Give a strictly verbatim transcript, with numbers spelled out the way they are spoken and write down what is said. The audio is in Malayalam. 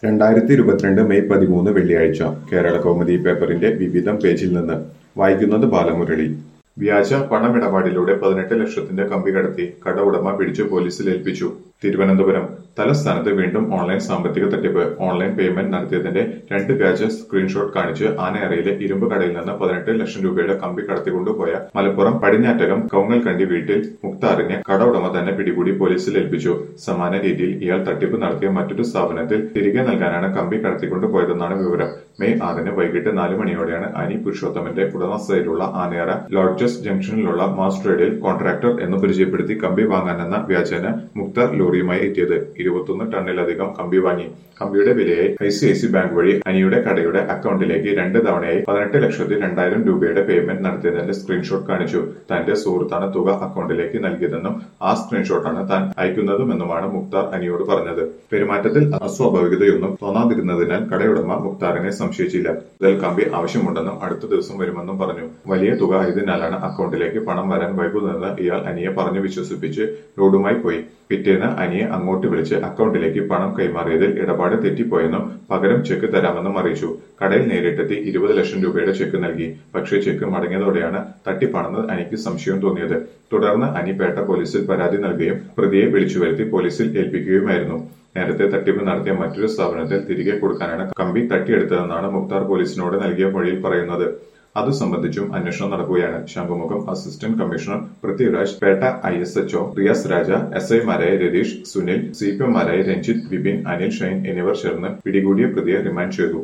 രണ്ടായിരത്തി ഇരുപത്തിരണ്ട് മെയ് പതിമൂന്ന് വെള്ളിയാഴ്ച കേരള കൗമുദി പേപ്പറിന്റെ വിവിധം പേജിൽ നിന്ന് വായിക്കുന്നത് ബാലമുരളി. വ്യാജ പണമിടപാടിലൂടെ പതിനെട്ട് ലക്ഷത്തിന്റെ കമ്പി കടത്തി കട ഉടമ പിടിച്ചു പോലീസിൽ ഏൽപ്പിച്ചു. തിരുവനന്തപുരം തലസ്ഥാനത്ത് വീണ്ടും ഓൺലൈൻ സാമ്പത്തിക തട്ടിപ്പ്. ഓൺലൈൻ പേയ്മെന്റ് നടത്തിയതിന്റെ രണ്ട് വ്യാജ സ്ക്രീൻഷോട്ട് കാണിച്ച് ആനയറയിലെ ഇരുമ്പ് കടയിൽ നിന്ന് പതിനെട്ട് ലക്ഷം രൂപയുടെ കമ്പി കടത്തിക്കൊണ്ടുപോയ മലപ്പുറം പടിഞ്ഞാറ്റകം കൗങ്ങൽക്കണ്ടി വീട്ടിൽ മുക്താറിനെ കട ഉടമ തന്നെ പിടികൂടി പോലീസിൽ ഏൽപ്പിച്ചു. സമാന രീതിയിൽ ഇയാൾ തട്ടിപ്പ് നടത്തിയ മറ്റൊരു സ്ഥാപനത്തിൽ തിരികെ നൽകാനാണ് കമ്പി കടത്തിക്കൊണ്ടുപോയതെന്നാണ് വിവരം. മെയ് ആറിന് വൈകിട്ട് നാല് മണിയോടെയാണ് അനി പുരുഷോത്തമന്റെ ഉടമസ്ഥതയിലുള്ള ആനയറ ലോഡ്ജസ് ജംഗ്ഷനിലുള്ള മാസ് ട്രേഡിൽ കോൺട്രാക്ടർ എന്ന് പരിചയപ്പെടുത്തി കമ്പി വാങ്ങാനെന്ന വ്യാജേന മുക്താർ ലോറിയുമായി എത്തിയത്. ഇരുപത്തൊന്ന് ടണ്ണിലധികം കമ്പി വാങ്ങി. കമ്പിയുടെ വിലയായി I C I C bank വഴി അനിയുടെ കടയുടെ അക്കൗണ്ടിലേക്ക് രണ്ട് തവണയായി പതിനെട്ട് ലക്ഷത്തി രണ്ടായിരം രൂപയുടെ പേയ്മെന്റ് നടത്തിയതിന്റെ സ്ക്രീൻഷോട്ട് കാണിച്ചു. തന്റെ സുഹൃത്താണ് തുക അക്കൗണ്ടിലേക്ക് നൽകിയതെന്നും ആ സ്ക്രീൻഷോട്ടാണ് താൻ അയക്കുന്നതുമെന്നുമാണ് മുക്താർ അനിയോട് പറഞ്ഞത്. പെരുമാറ്റത്തിൽ അസ്വാഭാവികതയൊന്നും തോന്നാതിരുന്നതിനാൽ കടയുടമ മുക്താറിനെ സംശയിച്ചില്ല. ഇതിൽ കമ്പി ആവശ്യമുണ്ടെന്നും അടുത്ത ദിവസം വരുമെന്നും പറഞ്ഞു. വലിയ തുക ആയതിനാലാണ് അക്കൗണ്ടിലേക്ക് പണം വരാൻ വൈകുന്നതെന്ന് ഇയാൾ അനിയെ പറഞ്ഞു വിശ്വസിപ്പിച്ച് ലോഡുമായി പോയി. പിറ്റേന്ന് അനിയെ അങ്ങോട്ട് വിളിച്ച് അക്കൗണ്ടിലേക്ക് പണം കൈമാറിയതിൽ ഇടപാട് തെറ്റിപ്പോയെന്നും പകരം ചെക്ക് തരാമെന്നും അറിയിച്ചു. കടയിൽ നേരിട്ടെത്തി ഇരുപത് ലക്ഷം രൂപയുടെ ചെക്ക് നൽകി. പക്ഷേ ചെക്ക് മടങ്ങിയതോടെയാണ് തട്ടിപ്പാണെന്ന് അനിക്ക് സംശയം തോന്നിയത്. തുടർന്ന് അനി പേട്ട പോലീസിൽ പരാതി നൽകുകയും പ്രതിയെ വിളിച്ചുവരുത്തി പോലീസിൽ ഏൽപ്പിക്കുകയുമായിരുന്നു. നേരത്തെ തട്ടിപ്പ് നടത്തിയ മറ്റൊരു സ്ഥാപനത്തിൽ തിരികെ കൊടുക്കാനാണ് കമ്പി തട്ടിയെടുത്തതെന്നാണ് മുക്താർ പോലീസിനോട് നൽകിയ മൊഴിയിൽ പറയുന്നത്. അതു സംബന്ധിച്ചും അന്വേഷണം നടക്കുകയാണ്. Shankhumukham assistant commissioner Prithviraj, Pettah I S H O Riyas Raja, S ഐമാരായ രതീഷ്, സുനിൽ, സി പി എമാരായ രഞ്ജിത്ത്, വിപിൻ, അനിൽ, ഷൈൻ എന്നിവർ ചേർന്ന് പിടികൂടിയ പ്രതിയെ റിമാൻഡ് ചെയ്തു.